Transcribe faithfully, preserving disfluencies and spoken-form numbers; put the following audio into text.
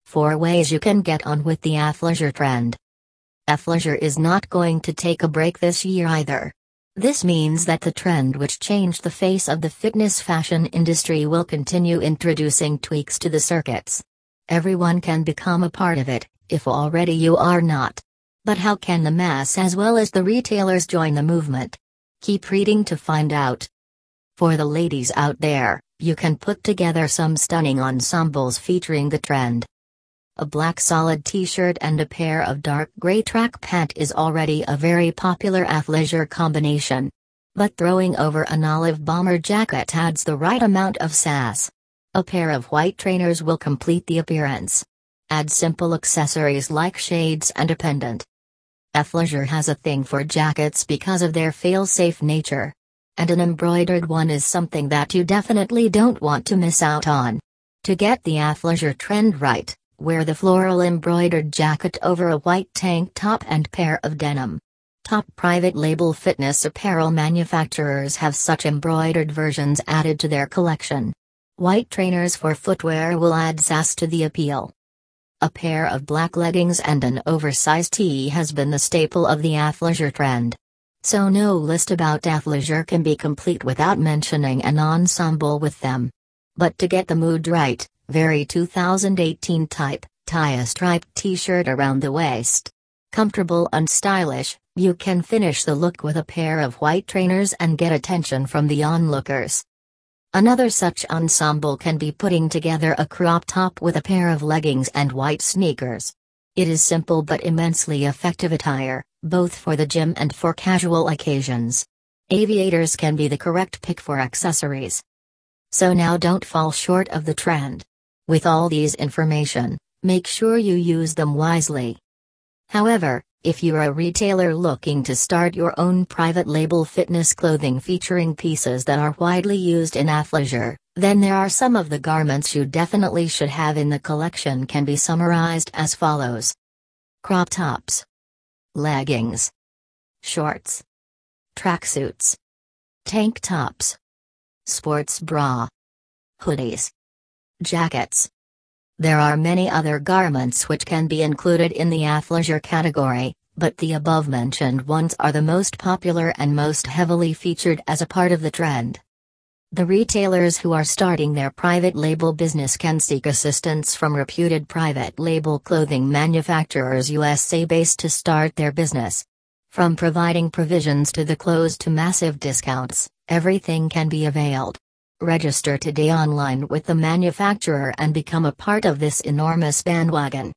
Four ways you can get on with the athleisure trend. Athleisure is not going to take a break this year either. This means that the trend which changed the face of the fitness fashion industry will continue introducing tweaks to the circuits. Everyone can become a part of it, if already you are not. But how can the mass as well as the retailers join the movement? Keep reading to find out. For the ladies out there, you can put together some stunning ensembles featuring the trend. A black solid t-shirt and a pair of dark gray track pant is already a very popular athleisure combination. But throwing over an olive bomber jacket adds the right amount of sass. A pair of white trainers will complete the appearance. Add simple accessories like shades and a pendant. Athleisure has a thing for jackets because of their fail-safe nature. And an embroidered one is something that you definitely don't want to miss out on. To get the athleisure trend right, wear the floral embroidered jacket over a white tank top and pair of denim. Top private label fitness apparel manufacturers have such embroidered versions added to their collection. White trainers for footwear will add sass to the appeal. A pair of black leggings and an oversized tee has been the staple of the athleisure trend. So no list about athleisure can be complete without mentioning an ensemble with them. But to get the mood right, very two thousand eighteen type, tie a striped t-shirt around the waist. Comfortable and stylish, you can finish the look with a pair of white trainers and get attention from the onlookers. Another such ensemble can be putting together a crop top with a pair of leggings and white sneakers. It is simple but immensely effective attire, both for the gym and for casual occasions. Aviators can be the correct pick for accessories. So now don't fall short of the trend. With all these information, make sure you use them wisely. However, if you're a retailer looking to start your own private label fitness clothing featuring pieces that are widely used in athleisure, then there are some of the garments you definitely should have in the collection can be summarized as follows. Crop tops. Leggings. Shorts. Tracksuits. Tank tops. Sports bra. Hoodies. Jackets. There are many other garments which can be included in the athleisure category, but the above-mentioned ones are the most popular and most heavily featured as a part of the trend. The retailers who are starting their private label business can seek assistance from reputed private label clothing manufacturers U S A-based to start their business. From providing provisions to the clothes to massive discounts, everything can be availed. Register today online with the manufacturer and become a part of this enormous bandwagon.